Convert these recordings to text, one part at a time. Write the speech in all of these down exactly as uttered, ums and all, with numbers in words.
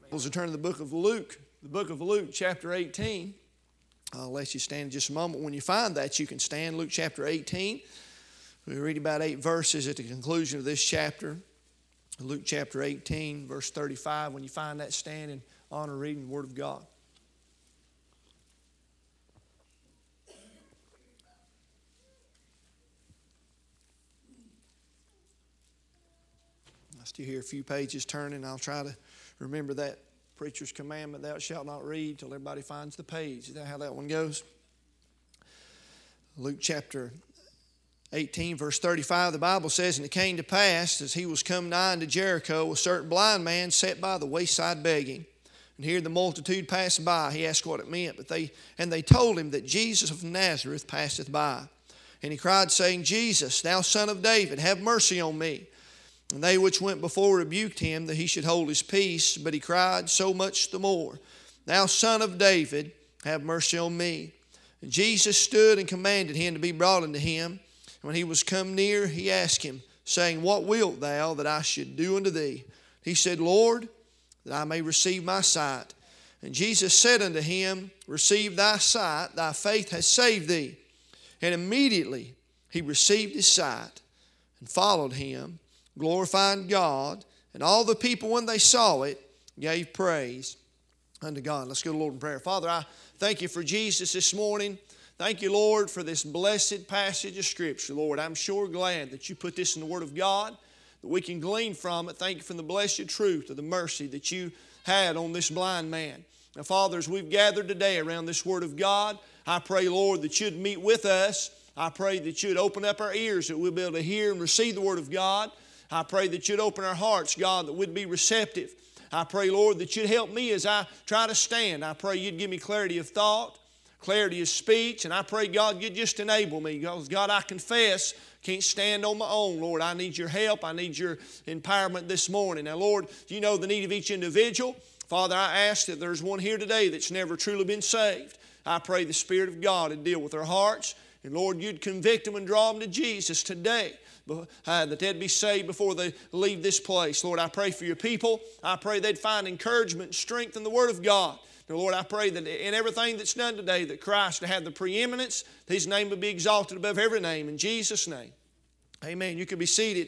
We'll turn to the book of Luke, the book of Luke, chapter eighteen. I'll let you stand in just a moment. When you find that, you can stand. Luke chapter eighteen. We read about eight verses at the conclusion of this chapter. Luke chapter eighteen, verse thirty-five. When you find that, stand and honor reading the Word of God. I still hear a few pages turning. I'll try to remember that preacher's commandment, thou shalt not read till everybody finds the page. Is that how that one goes? Luke chapter eighteen, verse thirty-five, the Bible says, And it came to pass, as he was come nigh unto Jericho, a certain blind man sat by the wayside begging. And here the multitude passed by. He asked what it meant, but they and they told him that Jesus of Nazareth passeth by. And he cried, saying, Jesus, thou son of David, have mercy on me. And they which went before rebuked him that he should hold his peace, but he cried so much the more, Thou son of David, have mercy on me. And Jesus stood and commanded him to be brought unto him. And when he was come near, he asked him, saying, What wilt thou that I should do unto thee? He said, Lord, that I may receive my sight. And Jesus said unto him, Receive thy sight, thy faith has saved thee. And immediately he received his sight and followed him, glorifying God, and all the people, when they saw it, gave praise unto God. Let's go to the Lord in prayer. Father, I thank you for Jesus this morning. Thank you, Lord, for this blessed passage of Scripture. Lord, I'm sure glad that you put this in the Word of God, that we can glean from it. Thank you for the blessed truth of the mercy that you had on this blind man. Now, Father, as we've gathered today around this Word of God, I pray, Lord, that you'd meet with us. I pray that you'd open up our ears, that we'll be able to hear and receive the Word of God. I pray that you'd open our hearts, God, that we'd be receptive. I pray, Lord, that you'd help me as I try to stand. I pray you'd give me clarity of thought, clarity of speech, and I pray, God, you'd just enable me. Because, God, I confess, can't stand on my own, Lord. I need your help. I need your empowerment this morning. Now, Lord, you know the need of each individual. Father, I ask that there's one here today that's never truly been saved. I pray the Spirit of God would deal with their hearts. And, Lord, you'd convict them and draw them to Jesus today. Uh, that they'd be saved before they leave this place. Lord, I pray for your people. I pray they'd find encouragement and strength in the Word of God. Now, Lord, I pray that in everything that's done today, that Christ would have the preeminence, that His name would be exalted above every name. In Jesus' name, amen. You can be seated.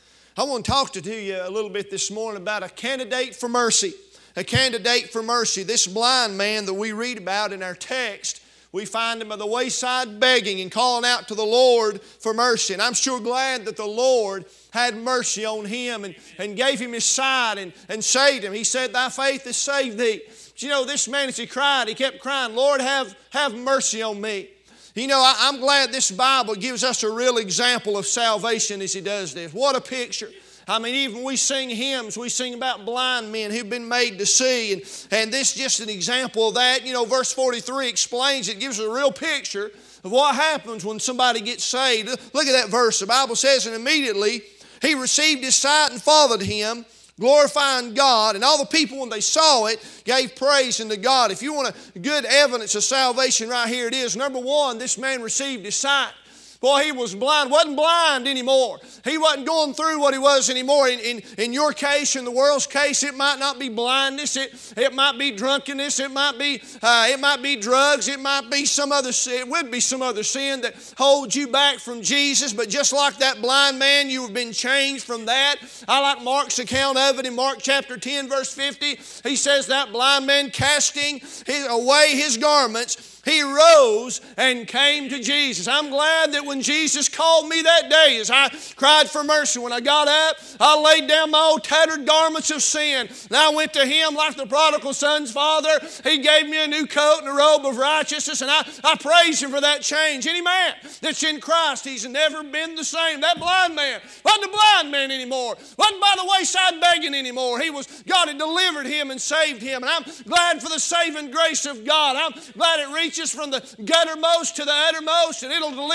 I want to talk to you a little bit this morning about a candidate for mercy. A candidate for mercy. This blind man that we read about in our text, we find him by the wayside begging and calling out to the Lord for mercy. And I'm sure glad that the Lord had mercy on him and, and gave him his sight and, and saved him. He said, Thy faith has saved thee. But you know, this man, as he cried, he kept crying, Lord, have, have mercy on me. You know, I, I'm glad this Bible gives us a real example of salvation as he does this. What a picture. I mean, even we sing hymns, we sing about blind men who've been made to see. And, and this is just an example of that. You know, verse forty-three explains it, gives us a real picture of what happens when somebody gets saved. Look at that verse. The Bible says, And immediately he received his sight and followed him, glorifying God. And all the people, when they saw it, gave praise unto God. If you want a good evidence of salvation, right here it is. Number one, this man received his sight. Boy, he was blind, wasn't blind anymore. He wasn't going through what he was anymore. In, in, in your case, in the world's case, it might not be blindness. It, it might be drunkenness. It might be, uh, it might be drugs. It might be some other sin. It would be some other sin that holds you back from Jesus. But just like that blind man, you have been changed from that. I like Mark's account of it in Mark chapter ten, verse fifty. He says that blind man casting his, away his garments, he rose and came to Jesus. I'm glad that when Jesus called me that day, as I cried for mercy, when I got up, I laid down my old tattered garments of sin. And I went to Him like the prodigal son's father. He gave me a new coat and a robe of righteousness, and I, I praise Him for that change. Any man that's in Christ, he's never been the same. That blind man wasn't a blind man anymore. Wasn't by the wayside begging anymore. He was, God had delivered him and saved him. And I'm glad for the saving grace of God. I'm glad it reaches from the guttermost to the uttermost, and it'll deliver a man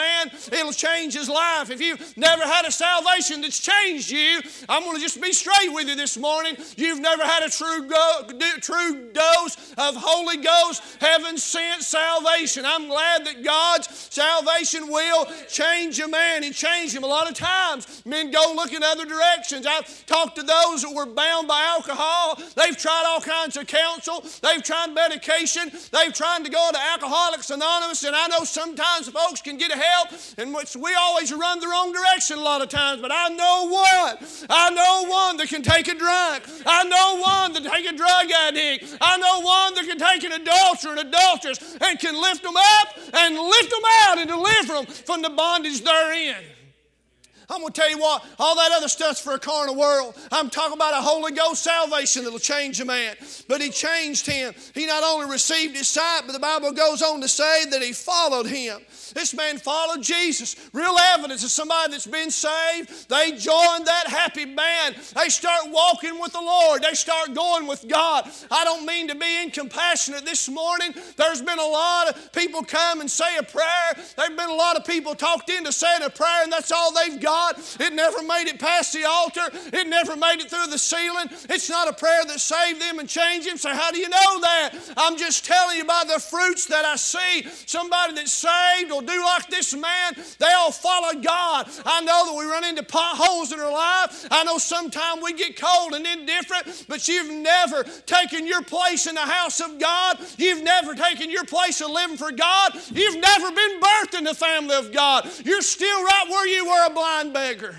man, it'll change his life. If you've never had a salvation that's changed you, I'm going to just be straight with you this morning. You've never had a true, go, true dose of Holy Ghost, heaven-sent salvation. I'm glad that God's salvation will change a man. He changed him. A lot of times, men go look in other directions. I've talked to those that were bound by alcohol. They've tried all kinds of counsel. They've tried medication. They've tried to go to Alcoholics Anonymous, and I know sometimes folks can get help, and we always run the wrong direction a lot of times, but I know one. I know one that can take a drunk. I know one that can take a drug addict. I know one that can take an adulterer and adulteress and can lift them up and lift them out and deliver them from the bondage they're in. I'm going to tell you what, all that other stuff's for a carnal world. I'm talking about a Holy Ghost salvation that'll change a man. But he changed him. He not only received his sight, but the Bible goes on to say that he followed him. This man followed Jesus. Real evidence of somebody that's been saved. They join that happy band. They start walking with the Lord. They start going with God. I don't mean to be incompassionate this morning. There's been a lot of people come and say a prayer. There's been a lot of people talked into saying a prayer, and that's all they've got. It never made it past the altar. It never made it through the ceiling. It's not a prayer that saved them and changed them. So how do you know that? I'm just telling you by the fruits that I see. Somebody that's saved will do like this man. They all follow God. I know that we run into potholes in our life. I know sometimes we get cold and indifferent, but you've never taken your place in the house of God. You've never taken your place of living for God. You've never been birthed in the family of God. You're still right where you were, a blind beggar.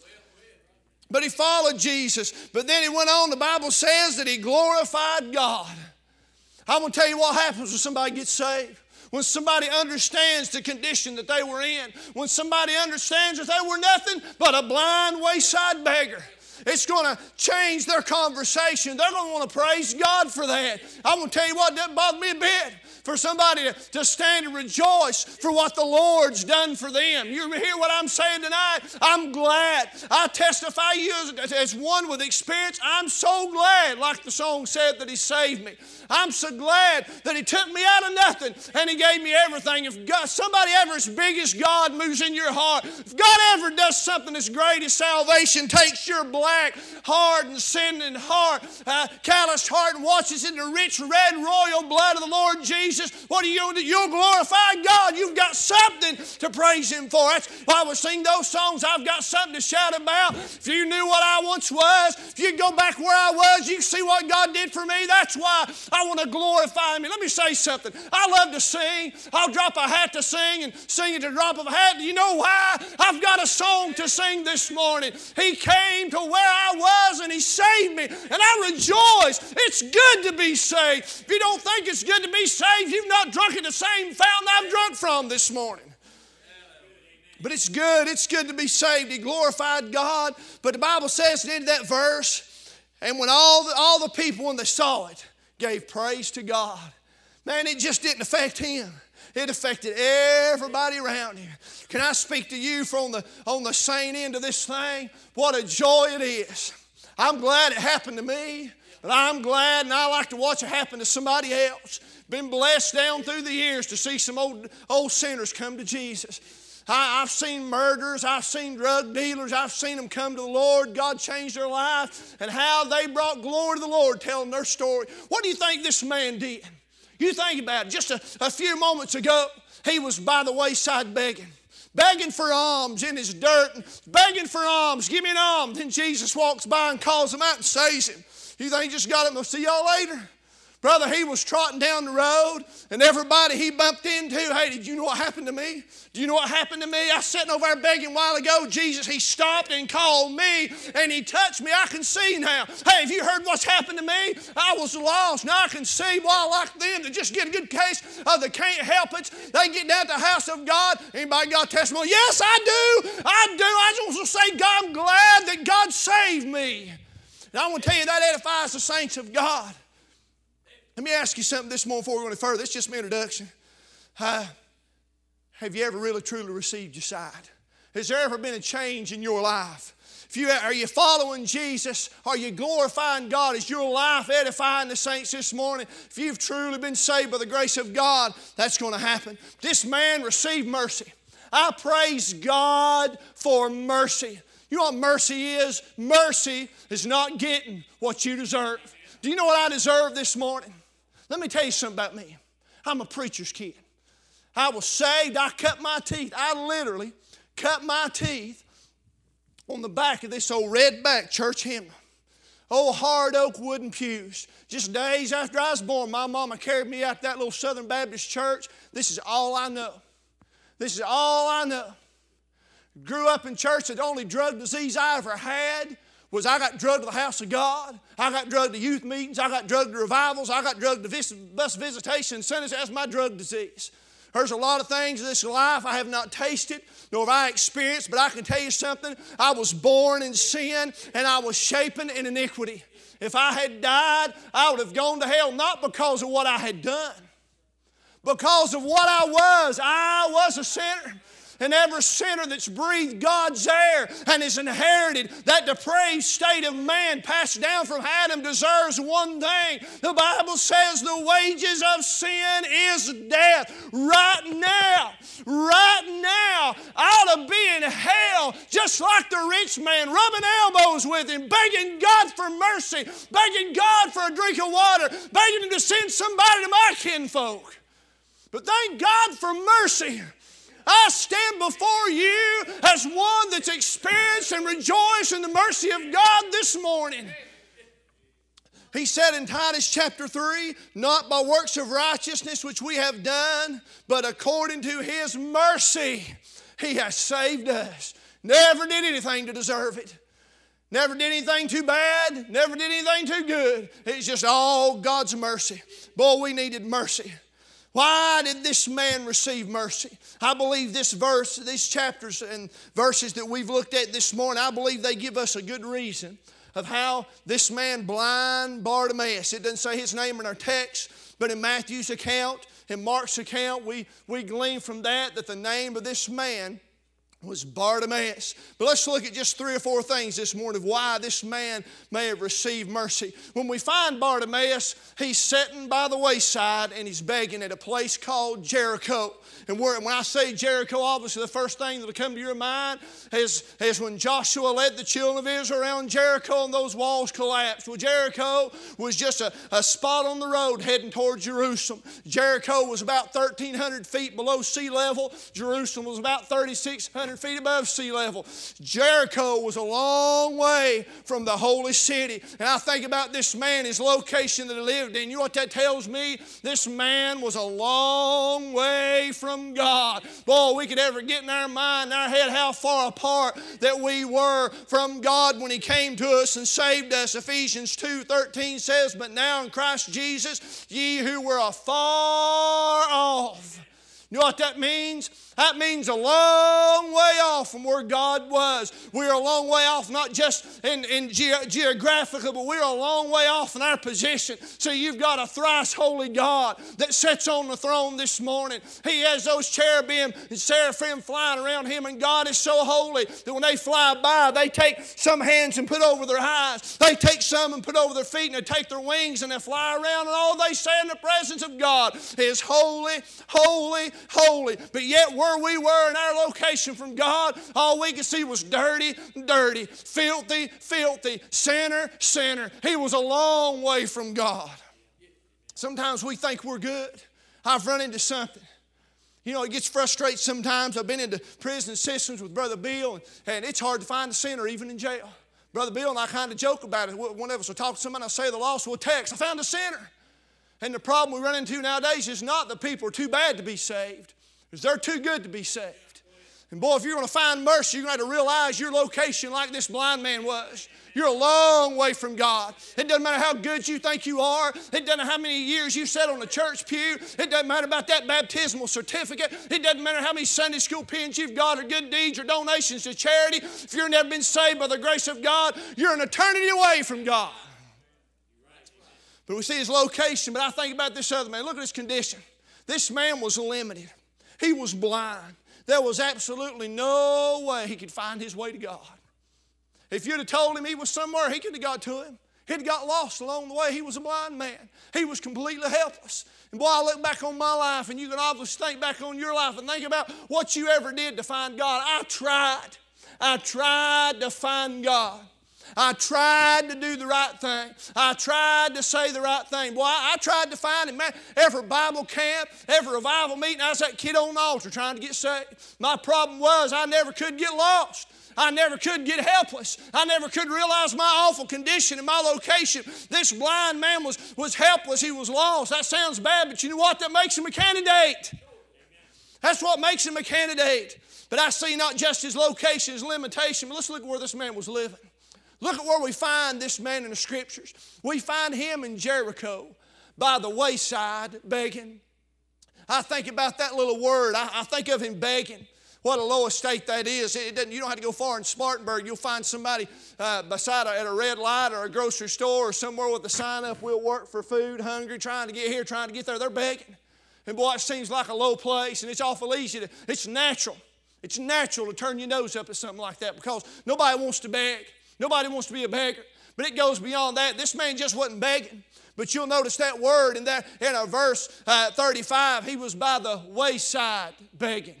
But he followed Jesus. But then he went on, the Bible says that he glorified God. I'm going to tell you what happens when somebody gets saved. When somebody understands the condition that they were in. When somebody understands that they were nothing but a blind wayside beggar. It's going to change their conversation. They're going to want to praise God for that. I'm going to tell you what, it doesn't bother me a bit for somebody to, to stand and rejoice for what the Lord's done for them. You hear what I'm saying tonight? I'm glad. I testify you as, as one with experience. I'm so glad, like the song said, that he saved me. I'm so glad that he took me out of nothing and he gave me everything. If God, somebody ever as big as God moves in your heart, if God ever does something as great as salvation, takes your black, hard and sinning heart, uh, calloused heart, and washes in the rich red royal blood of the Lord Jesus, what do you do? You'll glorify God. You've got something to praise Him for. That's why we sing those songs. I've got something to shout about. If you knew what I once was, if you go back where I was, you can see what God did for me. That's why I want to glorify Him. Let me say something. I love to sing. I'll drop a hat to sing and sing at the drop of a hat. Do you know why? I've got a song to sing this morning. He came to where I was and He saved me. And I rejoice. It's good to be saved. If you don't think it's good to be saved, you've not drunk at the same fountain I've drunk from this morning. But it's good. It's good to be saved. He glorified God. But the Bible says at the end of that verse, and when all the, all the people, when they saw it, gave praise to God. Man, it just didn't affect him. It affected everybody around him. Can I speak to you from the, on the sane end of this thing? What a joy it is. I'm glad it happened to me. But I'm glad, and I like to watch it happen to somebody else. Been blessed down through the years to see some old, old sinners come to Jesus. I, I've seen murderers, I've seen drug dealers, I've seen them come to the Lord. God changed their life, and how they brought glory to the Lord telling their story. What do you think this man did? You think about it. Just a, a few moments ago, he was by the wayside begging. Begging for alms in his dirt, and begging for alms. Give me an alms. Then Jesus walks by and calls him out and saves him. You think he just got him? I'll see y'all later. Brother, he was trotting down the road, and everybody he bumped into, hey, did you know what happened to me? Do you know what happened to me? I was sitting over there begging a while ago. Jesus, he stopped and called me, and he touched me. I can see now. Hey, have you heard what's happened to me? I was lost. Now I can see why I like them to just get a good case of they can't help it. They get down to the house of God. Anybody got testimony? Yes, I do. I do. I just want to say, God, I'm glad that God saved me. And I want to tell you that edifies the saints of God. Let me ask you something this morning before we go any further. It's just my introduction. Uh, have you ever really truly received your sight? Has there ever been a change in your life? If you, are you following Jesus? Are you glorifying God? Is your life edifying the saints this morning? If you've truly been saved by the grace of God, that's going to happen. This man received mercy. I praise God for mercy. You know what mercy is? Mercy is not getting what you deserve. Do you know what I deserve this morning? Let me tell you something about me. I'm a preacher's kid. I was saved. I cut my teeth. I literally cut my teeth on the back of this old red-back church hymnal. Old hard oak wooden pews. Just days after I was born, my mama carried me out to that little Southern Baptist church. This is all I know. This is all I know. Grew up in church. The only drug disease I ever had was I got drugged to the house of God. I got drugged to youth meetings. I got drugged to revivals. I got drugged to vis- bus visitation Sundays. That's my drug disease. There's a lot of things in this life I have not tasted, nor have I experienced, but I can tell you something. I was born in sin, and I was shapen in iniquity. If I had died, I would have gone to hell, not because of what I had done, because of what I was. I was a sinner. And every sinner that's breathed God's air and has inherited that depraved state of man passed down from Adam deserves one thing. The Bible says the wages of sin is death. Right now, right now, I ought to be in hell just like the rich man, rubbing elbows with him, begging God for mercy, begging God for a drink of water, begging Him to send somebody to my kinfolk. But thank God for mercy. I stand before you as one that's experienced and rejoiced in the mercy of God this morning. He said in Titus chapter three, not by works of righteousness which we have done, but according to His mercy, He has saved us. Never did anything to deserve it. Never did anything too bad. Never did anything too good. It's just all God's mercy. Boy, we needed mercy. Why did this man receive mercy? I believe this verse, these chapters and verses that we've looked at this morning, I believe they give us a good reason of how this man, blind Bartimaeus, it doesn't say his name in our text, but in Matthew's account, in Mark's account, we, we glean from that that the name of this man was Bartimaeus. But let's look at just three or four things this morning of why this man may have received mercy. When we find Bartimaeus, he's sitting by the wayside and he's begging at a place called Jericho. And when I say Jericho, obviously the first thing that will come to your mind is, is when Joshua led the children of Israel around Jericho and those walls collapsed. Well, Jericho was just a, a spot on the road heading toward Jerusalem. Jericho was about thirteen hundred feet below sea level. Jerusalem was about thirty-six hundred feet above sea level. Jericho was a long way from the holy city. And I think about this man, his location that he lived in. You know what that tells me? This man was a long way from God. Boy, we could ever get in our mind, in our head, how far apart that we were from God when He came to us and saved us. Ephesians two thirteen says, but now in Christ Jesus, ye who were afar off. You know what that means? That means a long way off from where God was. We're a long way off, not just in, in ge- geographically, but we're a long way off in our position. So you've got a thrice holy God that sits on the throne this morning. He has those cherubim and seraphim flying around Him, and God is so holy that when they fly by, they take some hands and put over their eyes. They take some and put over their feet, and they take their wings and they fly around, and all they say in the presence of God is holy, holy, holy. But yet where we were in our location from God, all we could see was dirty, dirty, filthy, filthy, sinner, sinner. He was a long way from God. Sometimes we think we're good. I've run into something. You know, it gets frustrating sometimes. I've been into prison systems with Brother Bill, and, and it's hard to find a sinner even in jail. Brother Bill and I kind of joke about it. One of us will talk to somebody, I'll say the lost, we'll text, I found a sinner. And the problem we run into nowadays is not that people are too bad to be saved. Because they're too good to be saved. And boy, if you're going to find mercy, you're going to have to realize your location like this blind man was. You're a long way from God. It doesn't matter how good you think you are. It doesn't matter how many years you sat on the church pew. It doesn't matter about that baptismal certificate. It doesn't matter how many Sunday school pins you've got or good deeds or donations to charity. If you've never been saved by the grace of God, you're an eternity away from God. But we see his location. But I think about this other man. Look at his condition. This man was limited. He was blind. There was absolutely no way he could find his way to God. If you'd have told him he was somewhere, he could have got to Him. He'd got lost along the way. He was a blind man. He was completely helpless. And boy, I look back on my life, and you can obviously think back on your life and think about what you ever did to find God. I tried. I tried to find God. I tried to do the right thing. I tried to say the right thing. Boy, I, I tried to find Him. Man, every Bible camp, every revival meeting, I was that kid on the altar trying to get saved. My problem was I never could get lost. I never could get helpless. I never could realize my awful condition and my location. This blind man was, was helpless. He was lost. That sounds bad, but you know what? That makes him a candidate. That's what makes him a candidate. But I see not just his location, his limitation, but let's look at where this man was living. Look at where we find this man in the Scriptures. We find him in Jericho by the wayside begging. I think about that little word. I, I think of him begging. What a low estate that is. It doesn't, you don't have to go far in Spartanburg. You'll find somebody uh, beside a, at a red light or a grocery store or somewhere with a sign up, we'll work for food, hungry, trying to get here, trying to get there. They're begging. And boy, it seems like a low place, and it's awful easy to, it's natural. It's natural to turn your nose up at something like that because nobody wants to beg. Nobody wants to be a beggar. But it goes beyond that. This man just wasn't begging. But you'll notice that word in, that, in a verse uh, thirty-five, he was by the wayside begging.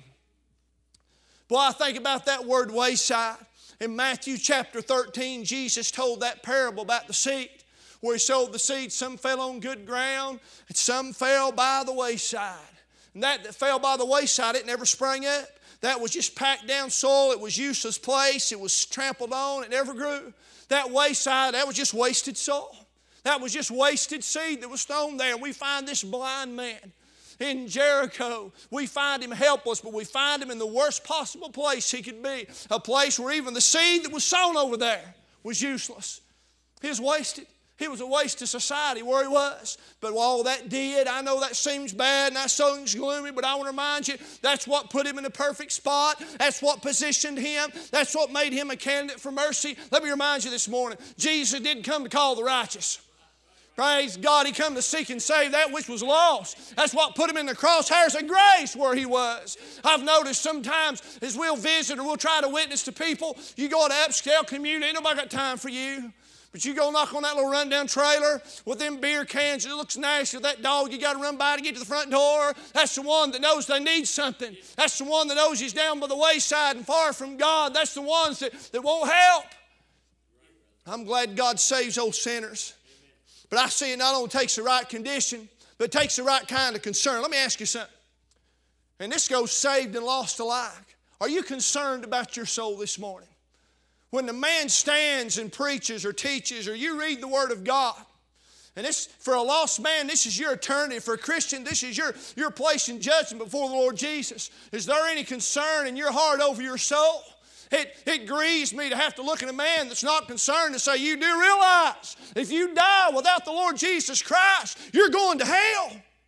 Boy, I think about that word wayside. In Matthew chapter thirteen, Jesus told that parable about the seed, where He sowed the seed. Some fell on good ground, and some fell by the wayside. And that that fell by the wayside, it never sprang up. That was just packed down soil. It was useless place. It was trampled on. It never grew. That wayside, that was just wasted soil. That was just wasted seed that was thrown there. And we find this blind man in Jericho. We find him helpless, but we find him in the worst possible place he could be. A place where even the seed that was sown over there was useless. He was wasted. He was a waste to society where he was. But all that did, I know that seems bad and that seems gloomy, but I want to remind you, that's what put him in a perfect spot. That's what positioned him. That's what made him a candidate for mercy. Let me remind you this morning, Jesus didn't come to call the righteous. Praise God, He come to seek and save that which was lost. That's what put him in the crosshairs of grace where he was. I've noticed sometimes as we'll visit or we'll try to witness to people, you go to upscale community, ain't nobody got time for you. But you go knock on that little rundown trailer with them beer cans, it looks nice, with that dog you got to run by to get to the front door. That's the one that knows they need something. That's the one that knows he's down by the wayside and far from God. That's the ones that, that won't help. I'm glad God saves old sinners. But I see it not only takes the right condition, but it takes the right kind of concern. Let me ask you something. And this goes saved and lost alike. Are you concerned about your soul this morning? When the man stands and preaches or teaches or you read the Word of God, and this, for a lost man, this is your eternity. For a Christian, this is your, your place in judgment before the Lord Jesus. Is there any concern in your heart over your soul? It, it grieves me to have to look at a man that's not concerned and say, you do realize if you die without the Lord Jesus Christ, you're going to hell.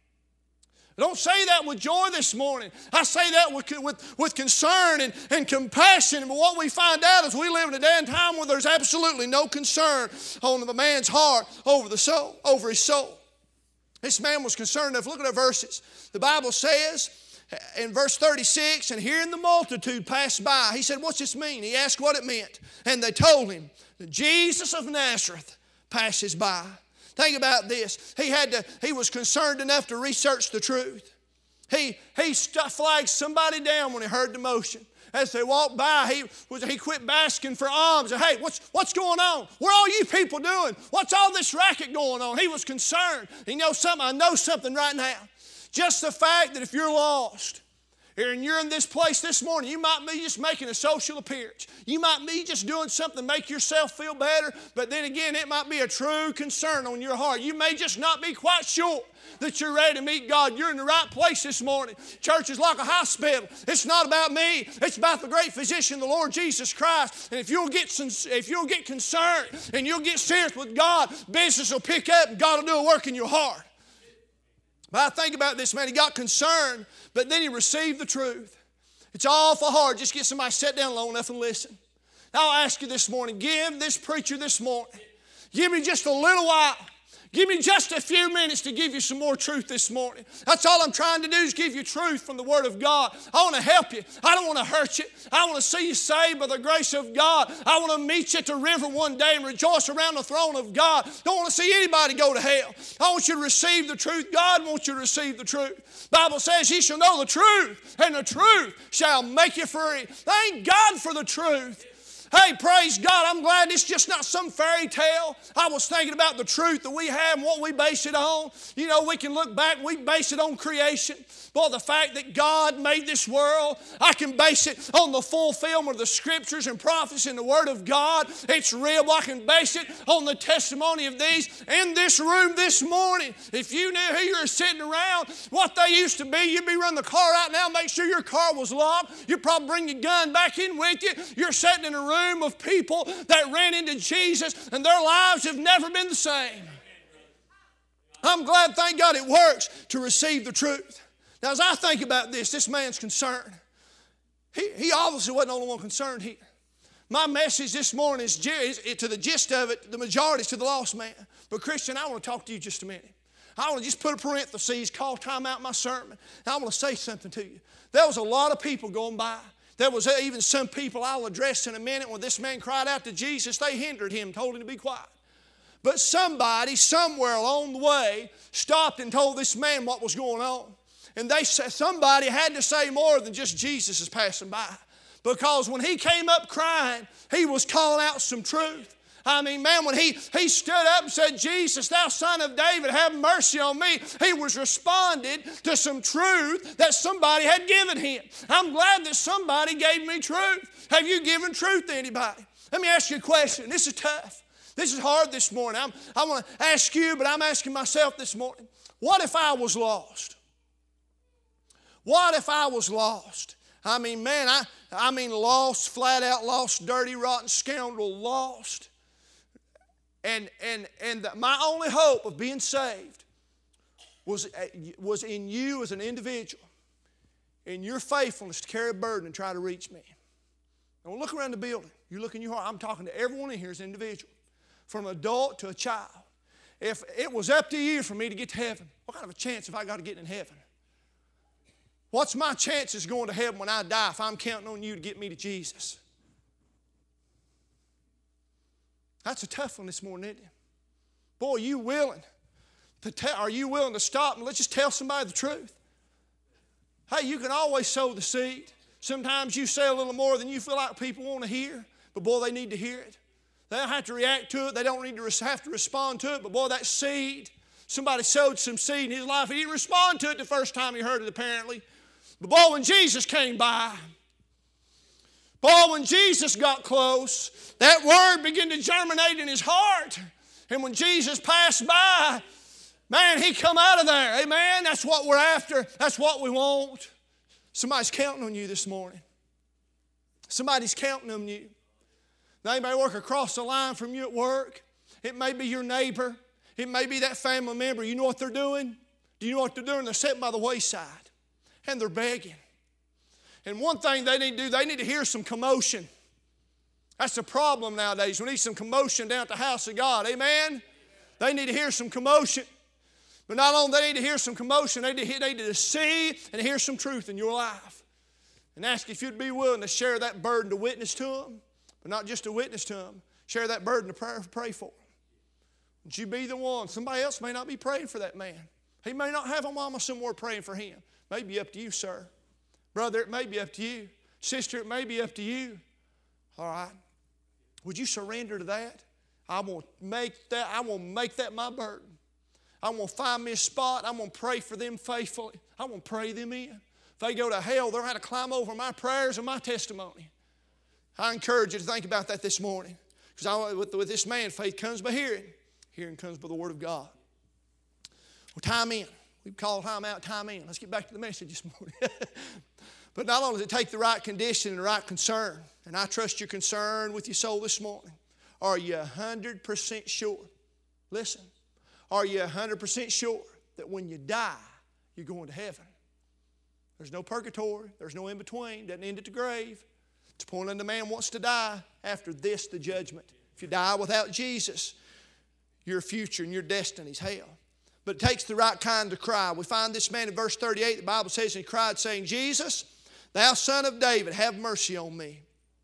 I don't say that with joy this morning. I say that with, with, with concern and, and compassion. But what we find out is we live in a day and time where there's absolutely no concern on the man's heart over the soul, over his soul. This man was concerned enough. Look at our verses. The Bible says in verse thirty-six, and hearing the multitude pass by, he said, what's this mean? He asked what it meant. And they told him that Jesus of Nazareth passes by. Think about this. He had to, he was concerned enough to research the truth. He, he flagged somebody down when he heard the motion. As they walked by, he, was, he quit basking for alms. And, hey, what's, what's going on? What are all you people doing? What's all this racket going on? He was concerned. You know something? I know something right now. Just the fact that if you're lost, and you're in this place this morning, you might be just making a social appearance. You might be just doing something to make yourself feel better, but then again, it might be a true concern on your heart. You may just not be quite sure that you're ready to meet God. You're in the right place this morning. Church is like a hospital. It's not about me. It's about the great physician, the Lord Jesus Christ. And if you'll get, if you'll get concerned and you'll get serious with God, business will pick up and God will do a work in your heart. But I think about this man. He got concerned, but then he received the truth. It's awful hard just to get somebody to sit down long enough and listen. Now I'll ask you this morning, give this preacher this morning, give me just a little while. Give me just a few minutes to give you some more truth this morning. That's all I'm trying to do is give you truth from the Word of God. I want to help you. I don't want to hurt you. I want to see you saved by the grace of God. I want to meet you at the river one day and rejoice around the throne of God. Don't want to see anybody go to hell. I want you to receive the truth. God wants you to receive the truth. The Bible says ye shall know the truth, and the truth shall make you free. Thank God for the truth. Hey, praise God, I'm glad it's just not some fairy tale. I was thinking about the truth that we have and what we base it on. You know, we can look back, we base it on creation. Boy, the fact that God made this world, I can base it on the fulfillment of the Scriptures and prophecies in the Word of God. It's real. I can base it on the testimony of these in this room this morning. If you knew who you were sitting around, what they used to be, you'd be running the car out now, make sure your car was locked. You'd probably bring your gun back in with you. You're sitting in a room of people that ran into Jesus and their lives have never been the same. I'm glad, thank God, it works to receive the truth. Now, as I think about this, this man's concerned. He, he obviously wasn't the only one concerned here. My message this morning is, is to the gist of it, the majority is to the lost man. But Christian, I want to talk to you just a minute. I want to just put a parenthesis, call time out my sermon. And I want to say something to you. There was a lot of people going by. There was even some people I'll address in a minute. When this man cried out to Jesus, they hindered him, told him to be quiet. But somebody somewhere along the way stopped and told this man what was going on. And they said somebody had to say more than just Jesus is passing by. Because when he came up crying, he was calling out some truth. I mean, man, when he, he stood up and said, Jesus, thou son of David, have mercy on me, he was responded to some truth that somebody had given him. I'm glad that somebody gave me truth. Have you given truth to anybody? Let me ask you a question. This is tough. This is hard this morning. I'm, I want to ask you, but I'm asking myself this morning. What if I was lost? What if I was lost? I mean, man, I, I mean lost, flat out lost, dirty, rotten scoundrel, lost. And, and, and the, my only hope of being saved was, was in you as an individual, in your faithfulness to carry a burden and try to reach me. Now look around the building. You look in your heart. I'm talking to everyone in here as an individual, from adult to a child. If it was up to you for me to get to heaven, what kind of a chance have I got of getting in heaven? What's my chances going to heaven when I die if I'm counting on you to get me to Jesus? That's a tough one this morning, isn't it? Boy, are you willing to tell, are you willing to stop and let's just tell somebody the truth? Hey, you can always sow the seed. Sometimes you say a little more than you feel like people want to hear, but boy, they need to hear it. They don't have to react to it. They don't need to have to respond to it, but boy, that seed, somebody sowed some seed in his life. He didn't respond to it the first time he heard it, apparently. But boy, when Jesus came by, boy, when Jesus got close, that word began to germinate in his heart. And when Jesus passed by, man, he come out of there. Amen? That's what we're after. That's what we want. Somebody's counting on you this morning. Somebody's counting on you. They may work across the line from you at work. It may be your neighbor. It may be that family member. You know what they're doing? Do you know what they're doing? They're sitting by the wayside. And they're begging. And one thing they need to do, they need to hear some commotion. That's the problem nowadays. We need some commotion down at the house of God. Amen? They need to hear some commotion. But not only do they need to hear some commotion, they need to, they need to see and hear some truth in your life. And ask if you'd be willing to share that burden to witness to them. But not just to witness to them. Share that burden to pray, pray for them. Would you be the one? Somebody else may not be praying for that man. He may not have a mama somewhere praying for him. It may be up to you, sir. Brother, it may be up to you. Sister, it may be up to you. All right. Would you surrender to that? I want to make that, I want to make that my burden. I want to find me a spot. I'm going to pray for them faithfully. I want to pray them in. If they go to hell, they'll have to climb over my prayers and my testimony. I encourage you to think about that this morning. Because with, with this man, faith comes by hearing. Hearing comes by the Word of God. Well, time in. We've called time out, time in. Let's get back to the message this morning. But not only does it take the right condition and the right concern, and I trust you're concerned with your soul this morning, are you one hundred percent sure? Listen. Are you one hundred percent sure that when you die, you're going to heaven? There's no purgatory. There's no in-between. Doesn't end at the grave. It's appointed unto man wants to die. After this, the judgment. If you die without Jesus, your future and your destiny's hell. But it takes the right kind to cry. We find this man in verse thirty-eight, the Bible says, and he cried, saying, Jesus, thou son of David, have mercy on me.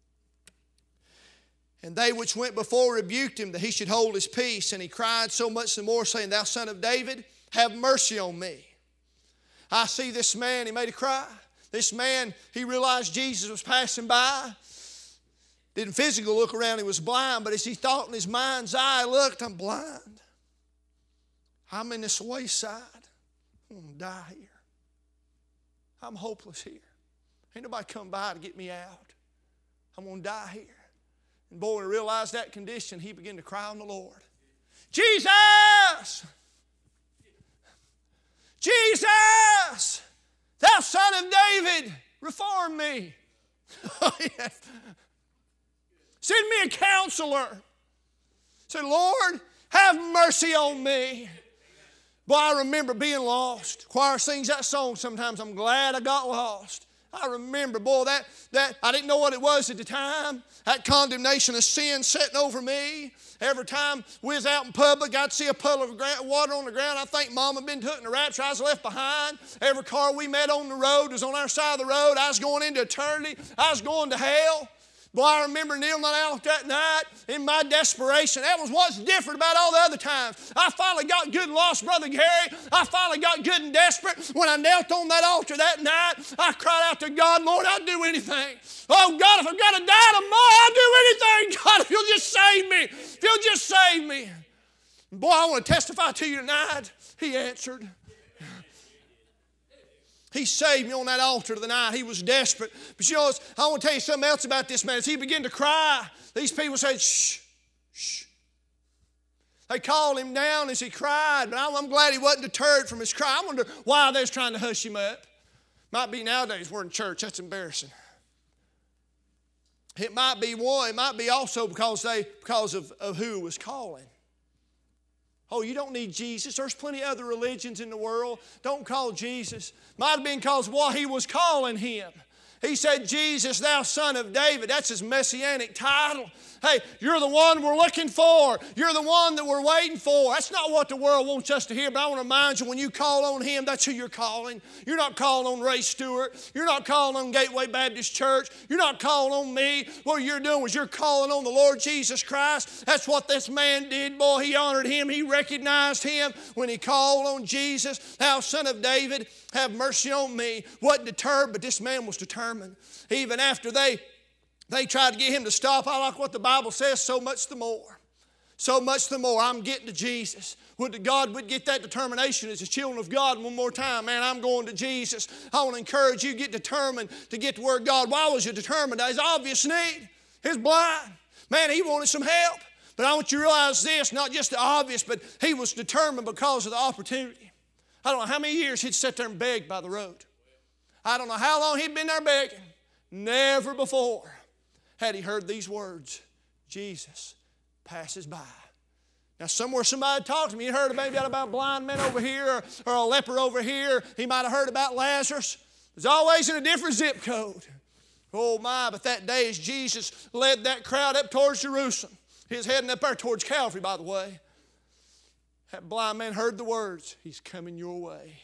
And they which went before rebuked him that he should hold his peace. And he cried so much the more, saying, thou son of David, have mercy on me. I see this man, he made a cry. This man, he realized Jesus was passing by. Didn't physically look around, he was blind, but as he thought in his mind's eye, looked, I'm blind. I'm in this wayside. I'm going to die here. I'm hopeless here. Ain't nobody come by to get me out. I'm going to die here. And boy, when he realized that condition, he began to cry on the Lord. Jesus! Jesus! Thou son of David, reform me. Send me a counselor. Say, Lord, have mercy on me. Boy, I remember being lost. Choir sings that song sometimes. I'm glad I got lost. I remember, boy, that, that I didn't know what it was at the time. That condemnation of sin sitting over me. Every time we was out in public, I'd see a puddle of water on the ground. I think Mom had been took in the rapture. I was left behind. Every car we met on the road was on our side of the road. I was going into eternity. I was going to hell. Boy, I remember kneeling out that night in my desperation. That was what's different about all the other times. I finally got good and lost, Brother Gary. I finally got good and desperate. When I knelt on that altar that night, I cried out to God, Lord, I'd do anything. Oh, God, if I've got to die tomorrow, I'll do anything. God, if you'll just save me. If you'll just save me. And boy, I want to testify to you tonight. He answered. He saved me on that altar tonight. He was desperate. But you know, I want to tell you something else about this man. As he began to cry, these people said, shh, shh. They called him down as he cried, but I'm glad he wasn't deterred from his cry. I wonder why they was trying to hush him up. Might be nowadays we're in church. That's embarrassing. It might be one. It might be also because they because of, of who was calling. Oh, you don't need Jesus. There's plenty of other religions in the world. Don't call Jesus. Might have been because what he was calling him. He said, Jesus, thou son of David. That's his messianic title. Hey, you're the one we're looking for. You're the one that we're waiting for. That's not what the world wants us to hear, but I want to remind you, when you call on him, that's who you're calling. You're not calling on Ray Stewart. You're not calling on Gateway Baptist Church. You're not calling on me. What you're doing is you're calling on the Lord Jesus Christ. That's what this man did, boy. He honored him. He recognized him when he called on Jesus. Thou son of David, have mercy on me. Wasn't deterred, but this man was determined. Even after they They tried to get him to stop. I like what the Bible says, so much the more. So much the more. I'm getting to Jesus. Would God would get that determination as a children of God one more time. Man, I'm going to Jesus. I want to encourage you to get determined to get to where God. Why was you determined? His obvious need. He's blind. Man, he wanted some help. But I want you to realize this, not just the obvious, but he was determined because of the opportunity. I don't know how many years he'd sat there and begged by the road. I don't know how long he'd been there begging. Never before had he heard these words, Jesus passes by. Now, somewhere somebody talked to me. He heard maybe about a blind man over here or, or a leper over here. He might have heard about Lazarus. It's always in a different zip code. Oh, my, but that day as Jesus led that crowd up towards Jerusalem, he was heading up there towards Calvary, by the way. That blind man heard the words, he's coming your way.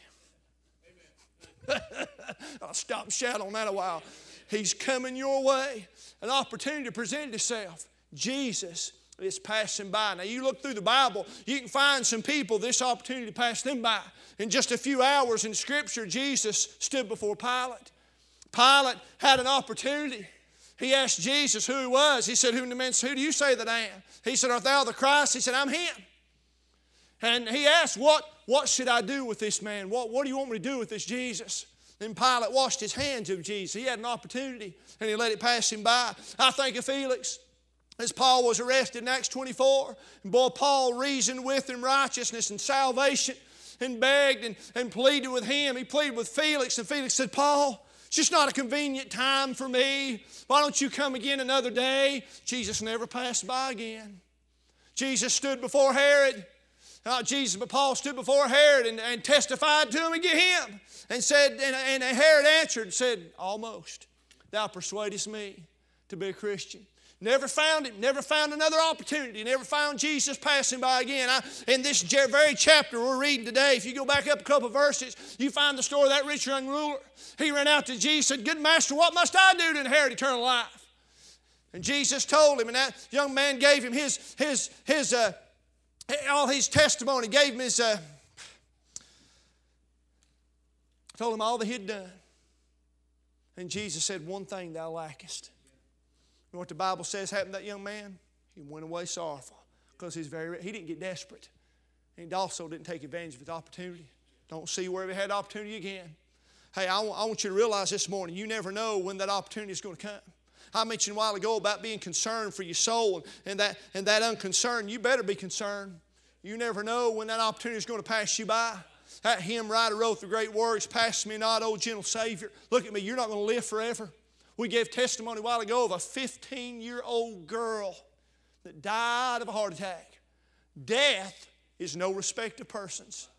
I'll stop and shout on that a while. He's coming your way. An opportunity presented itself. Jesus is passing by. Now you look through the Bible, you can find some people this opportunity passed them by. In just a few hours in Scripture, Jesus stood before Pilate. Pilate had an opportunity. He asked Jesus who he was. He said, who, the man, who do you say that I am? He said, art thou the Christ? He said, I'm him. And he asked, what, what should I do with this man? What, what do you want me to do with this Jesus? Then Pilate washed his hands of Jesus. He had an opportunity, and he let it pass him by. I think of Felix, as Paul was arrested in Acts twenty-four. And boy, Paul reasoned with him righteousness and salvation and begged and, and pleaded with him. He pleaded with Felix, and Felix said, Paul, it's just not a convenient time for me. Why don't you come again another day? Jesus never passed by again. Jesus stood before Herod. Not Jesus, but Paul stood before Herod and, and testified to him and get him. And said, and, and Herod answered and said, almost. Thou persuadest me to be a Christian. Never found him, never found another opportunity, never found Jesus passing by again. I, in this very chapter we're reading today, if you go back up a couple of verses, you find the story of that rich young ruler. He ran out to Jesus and said, "Good master, what must I do to inherit eternal life?" And Jesus told him, and that young man gave him his, his, his, uh, all his testimony, gave him his, uh, told him all that he had done. And Jesus said, "One thing thou lackest." You know what the Bible says happened to that young man? He went away sorrowful because he's very, he didn't get desperate. And he also didn't take advantage of his opportunity. Don't see where he had opportunity again. Hey, I want, I want you to realize this morning, you never know when that opportunity is going to come. I mentioned a while ago about being concerned for your soul and, and, that, and that unconcern. You better be concerned. You never know when that opportunity is going to pass you by. That hymn writer wrote the great words, "Pass me not, O gentle Savior." Look at me, you're not going to live forever. We gave testimony a while ago of a fifteen-year-old girl that died of a heart attack. Death is no respect of persons.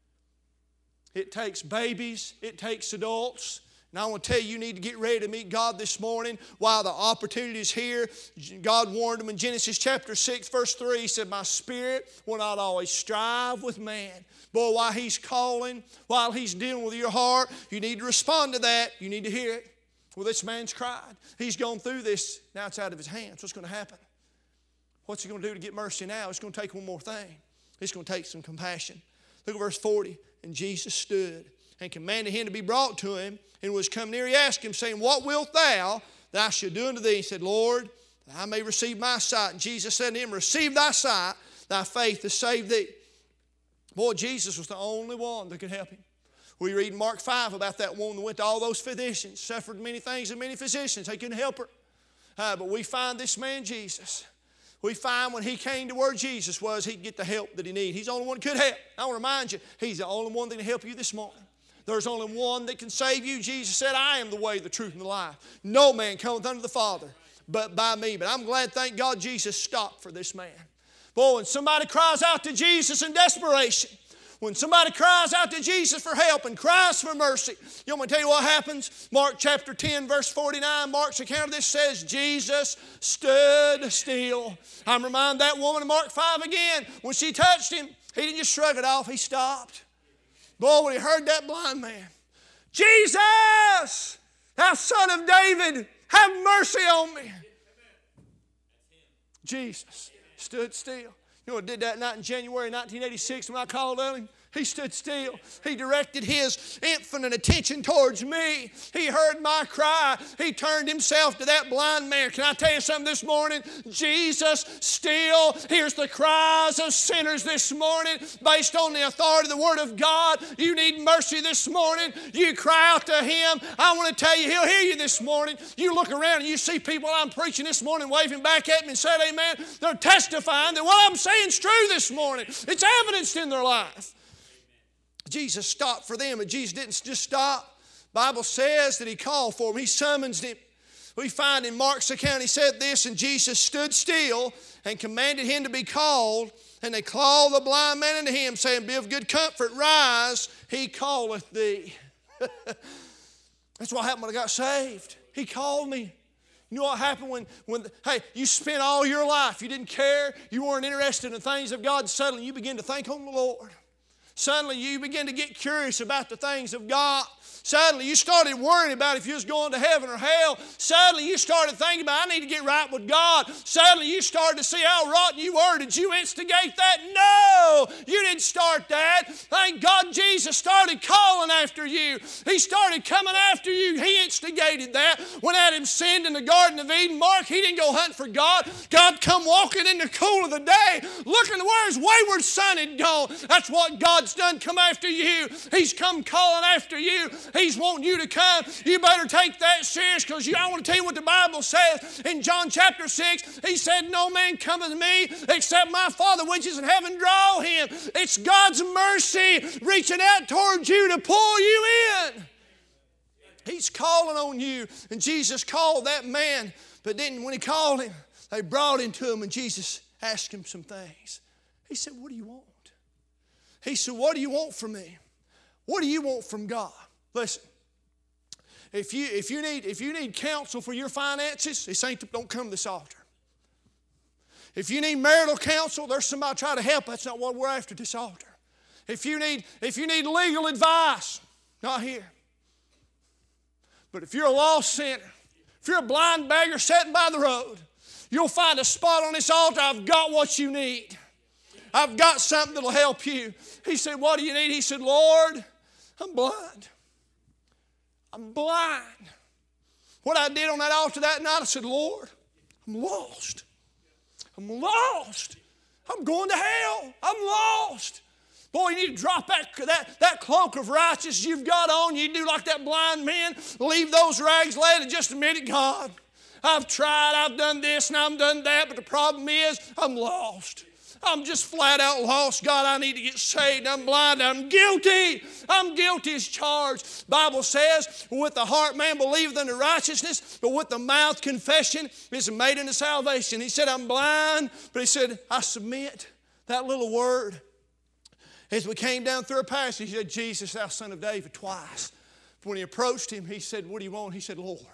It takes babies. It takes adults. And I want to tell you, you need to get ready to meet God this morning while the opportunity is here. God warned them in Genesis chapter six, verse three. He said, "My spirit will not always strive with man." Boy, while He's calling, while He's dealing with your heart, you need to respond to that. You need to hear it. Well, this man's cried. He's gone through this. Now it's out of his hands. What's going to happen? What's he going to do to get mercy now? It's going to take one more thing. It's going to take some compassion. Look at verse forty. "And Jesus stood and commanded him to be brought to him, and was come near. He asked him, saying, What wilt thou that I should do unto thee? He said, Lord, that I may receive my sight. And Jesus said to him, Receive thy sight, thy faith has saved thee." Boy, Jesus was the only one that could help him. We read in Mark five about that woman that went to all those physicians, suffered many things and many physicians. They couldn't help her. Uh, but we find this man Jesus. We find when he came to where Jesus was, he'd get the help that he needed. He's the only one that could help. I want to remind you, He's the only one that can help you this morning. There's only one that can save you. Jesus said, "I am the way, the truth, and the life. No man cometh unto the Father but by me." But I'm glad, thank God, Jesus stopped for this man. Boy, when somebody cries out to Jesus in desperation, when somebody cries out to Jesus for help and cries for mercy, you want me to tell you what happens? Mark chapter ten, verse forty-nine, Mark's account of this says, Jesus stood still. I'm reminded that woman in Mark five again. When she touched him, he didn't just shrug it off, he stopped. Boy, when he heard that blind man, "Jesus, thou Son of David, have mercy on me." Jesus stood still. You know what did that night in January nineteen eighty-six when I called on him? He stood still. He directed His infinite attention towards me. He heard my cry. He turned Himself to that blind man. Can I tell you something this morning? Jesus still hears the cries of sinners this morning based on the authority of the Word of God. You need mercy this morning. You cry out to Him. I want to tell you, He'll hear you this morning. You look around and you see people I'm preaching this morning waving back at me and saying, "Amen." They're testifying that what I'm saying is true this morning. It's evidenced in their life. Jesus stopped for them, and Jesus didn't just stop. The Bible says that He called for him. He summons him. We find in Mark's account, he said this, "And Jesus stood still and commanded him to be called. And they called the blind man unto him, saying, Be of good comfort, rise, he calleth thee." That's what happened when I got saved. He called me. You know what happened when, when, hey, you spent all your life, you didn't care, you weren't interested in the things of God, suddenly you begin to think on the Lord. Suddenly you begin to get curious about the things of God. Suddenly you started worrying about if you was going to heaven or hell. Suddenly you started thinking about, I need to get right with God. Suddenly you started to see how rotten you were. Did you instigate that? No, you didn't start that. Thank God Jesus started calling after you. He started coming after you. He instigated that. When Adam sinned in the Garden of Eden, Mark, he didn't go hunting for God. God come walking in the cool of the day, looking to where his wayward son had gone. That's what God's done, come after you. He's come calling after you. He's wanting you to come. You better take that serious, because I want to tell you what the Bible says in John chapter six. He said, No man cometh to me except my Father which is in heaven draw him. It's God's mercy reaching out towards you to pull you in. He's calling on you. And Jesus called that man. But then when He called him, they brought him to him, and Jesus asked him some things. He said, What do you want? He said, What do you want from me? What do you want from God? Listen, if you, if you, need, if you need counsel for your finances, this ain't, don't come to this altar. If you need marital counsel, there's somebody trying to help. That's not what we're after at this altar. If you need, if you need legal advice, not here. But if you're a lost sinner, if you're a blind beggar sitting by the road, you'll find a spot on this altar. I've got what you need. I've got something that'll help you. He said, what do you need? He said, Lord, I'm blind. I'm blind. What I did on that altar that night, I said, Lord, I'm lost. I'm lost. I'm going to hell. I'm lost. Boy, you need to drop that, that, that cloak of righteousness you've got on. You do like that blind man. Leave those rags laid and just admit it, God. I've tried, I've done this and I've done that, but the problem is I'm lost. I'm just flat out lost. God, I need to get saved. I'm blind. I'm guilty. I'm guilty as charged. The Bible says, with the heart man believeth unto righteousness, but with the mouth confession is made unto salvation. He said, I'm blind, but he said, I submit. That little word. As we came down through a passage, he said, Jesus, thou son of David, twice. When he approached him, he said, what do you want? He said, Lord.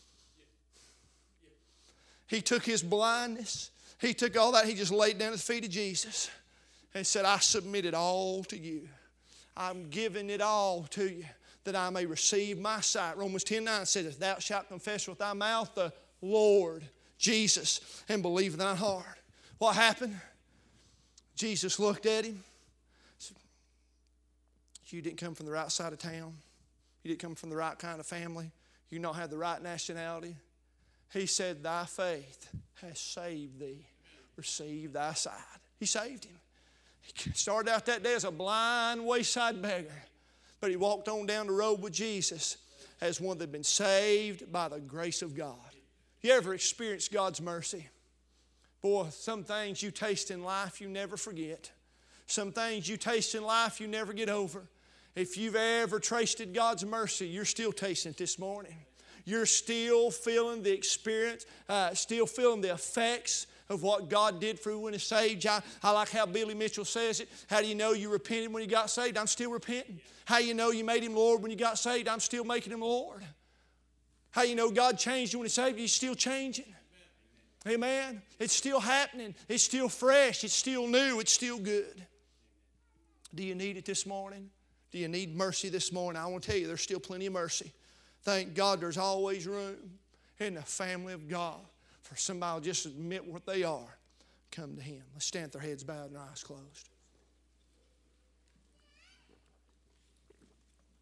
He took his blindness. He took all that. He just laid down at the feet of Jesus and said, I submit it all to you. I'm giving it all to you that I may receive my sight. Romans ten nine says, if thou shalt confess with thy mouth the Lord Jesus and believe in thy heart. What happened? Jesus looked at him. Said, you didn't come from the right side of town. You didn't come from the right kind of family. You don't have the right nationality. He said, thy faith has saved thee. Receive thy sight. He saved him. He started out that day as a blind wayside beggar, but he walked on down the road with Jesus as one that had been saved by the grace of God. You ever experienced God's mercy? Boy, some things you taste in life you never forget. Some things you taste in life you never get over. If you've ever tasted God's mercy, you're still tasting it this morning. You're still feeling the experience, uh, still feeling the effects of what God did for you when He saved you. I, I like how Billy Mitchell says it. How do you know you repented when you got saved? I'm still repenting. How you know you made Him Lord when you got saved? I'm still making Him Lord. How you know God changed you when He saved you? He's still changing. Amen. It's still happening. It's still fresh. It's still new. It's still good. Do you need it this morning? Do you need mercy this morning? I want to tell you, there's still plenty of mercy. Thank God there's always room in the family of God for somebody to just admit what they are. Come to Him. Let's stand with our heads bowed and our eyes closed.